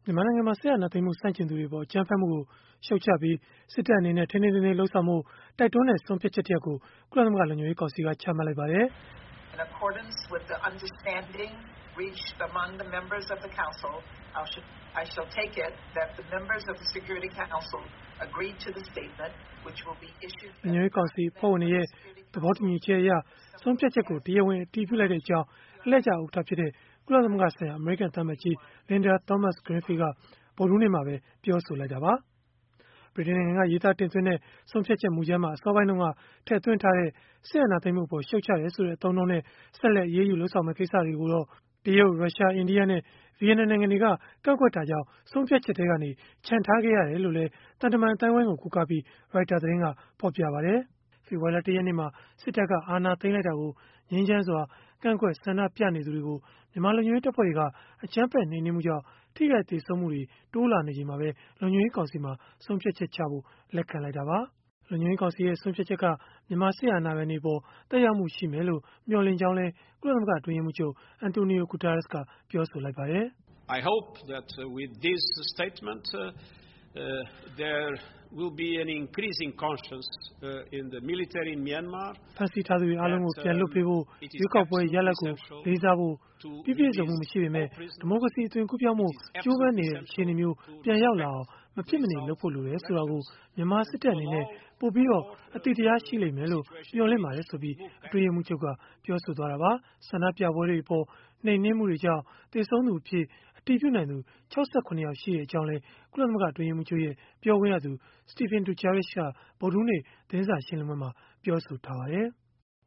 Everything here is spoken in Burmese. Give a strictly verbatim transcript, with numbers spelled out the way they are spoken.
မြန်မာနိုင်ငံမှာ စစ်အာဏာသိမ်းမှု ဆန့်ကျင်သူတွေအပေါ် အကြမ်းဖက်မှုကို ရှုတ်ချပြီး စစ်တပ်အနေနဲ့ ထိန်းထိန်းသိမ်းသိမ်း လုပ်ဆောင်ဖို့ တိုက်တွန်းတဲ့ ဆုံးဖြတ်ချက်တရပ်ကို ကုလသမဂ္ဂ လုံခြုံရေးကောင်စီက ချမှတ်လိုက်ပါတယ်။လုံခြုံရေးကောင်စီ အဖွဲ့ဝင်တွေရဲ့ သဘောတူညီချက်အရ ဆုံးဖြတ်ချက်ကို တရားဝင် အတည်ပြုလိုက်ကြောင်း အလှည့်ကျ ဥက္ကဋ္ဌဖြစ်တဲ့ ကုလသမဂ္ဂဆိုင်ရာ အမေရိကန် သံအမတ်ကြီး Linda Thomas-Greenfield က ဗုဒ္ဓဟူးနေ့မှာပဲ ပြောဆိုလိုက်တာပါ။ ဗြိတိန်နိုင်ငံက ရေးသားတင်သွင်းတဲ့ ဆုံးဖြတ်ချက်မူကြမ်းမှာ အစောပိုင်းတုန်းက ထည့်သွင်းထားတဲ့ စစ်အာဏာသိမ်းမှုအပေါ် ရှုတ်ချတယ်ဆိုတဲ့ အသုံးအနှုန်းနဲ့ ဆက်လက် အရေးယူ လုပ်ဆောင်မယ့် ကိစ္စတွေကိုတော့ တရုတ်၊ ရုရှား၊ အိန္ဒိယနဲ့ ဗီယက်နမ်နိုင်ငံတွေက ကန့်ကွက်တာကြောင့် ဆုံးဖြတ်ချက်ထဲကနေ ချန်ထားခဲ့ရတယ်လို့လည်း သံတမန် အသိုင်းအဝန်းကို ကိုးကားပြီး Reuters သတင်းက ဖော်ပြပါတယ်။ ဖေဖော်ဝါရီလ ၁ ရက်နေ့မှာ စစ်တပ်က အာဏာသိမ်းလိုက်တာကို ငြိမ်းချမ်းစွာ ကန့်ကွက်ဆန္ဒပြနေသူတွေကို မြန်မာလုံခြုံရေးတပ်ဖွဲ့တွေက အကြမ်းဖက် နှိမ်နင်းမှုကြောင့် ထိခိုက်သေဆုံးမှုတွေ တိုးလာနေချိန်မှာပဲ လုံခြုံရေးကောင်စီမှာ ဆုံးဖြတ်ချက်ချဖို့ လက်ခံလိုက်တာပါ။ လုံခြုံရေးကောင်စီရဲ့ ဆုံးဖြတ်ချက်က မြန်မာစစ်အာဏာပိုင်တွေအပေါ် သက်ရောက်မှု ရှိမယ်လို့ မျှော်လင့်ကြောင်းလည်း ကုလသမဂ္ဂ အတွင်းရေးမှူးချုပ် Antonio Guterres ကပြောဆိုလိုက်ပါတယ်။ “ဖမ်းဆီးထားသူတွေ အားလုံးကို ပြန်လွှတ်ပေးဖို့၊ ရွေးကောက်ပွဲ ရလဒ်ကို လေးစားဖို့၊ ပြီးပြည့်စုံမှု မရှိပေမဲ့ ဒီမိုကရေစီ အသွင်ကူးပြောင်းဖို့ ကြိုးပမ်းနေတဲ့ အခြေအနေမျိုး ပြန်ရောက်လာအောင် မဖြစ်မနေ လုပ်ဖို့လိုတယ် ဆိုတာကို မြန်မာစစ်တပ်အနေနဲ့ ပိုပြီး အသိတရားရှိလိမ့်မယ်လို့ မျှော်လင့်ပါတယ်။” ဆိုပြီး အတွင်းရေးမှူးချုပ်က ပြောဆိုသွားတာပါ။ ဆန္ဒပြပွဲတွေအပေါ် နှိမ်နင်းမှုတွေကြောင့် သေဆုံးသူအဖြစ် အတည်ပြုနိုင်သူ ၆၇ ယောက် ရှိကြောင်းလည်း ကုလသမဂ္ဂ အတွင်းရေးမှူးချုပ်ရဲ့ ပြောခွင့်ရသူ Stéphane Dujarric က ဗုဒ္ဓဟူးနေ့ သတင်းစာရှင်းလင်းပွဲမှာ ပြောဆိုထားပါတယ်။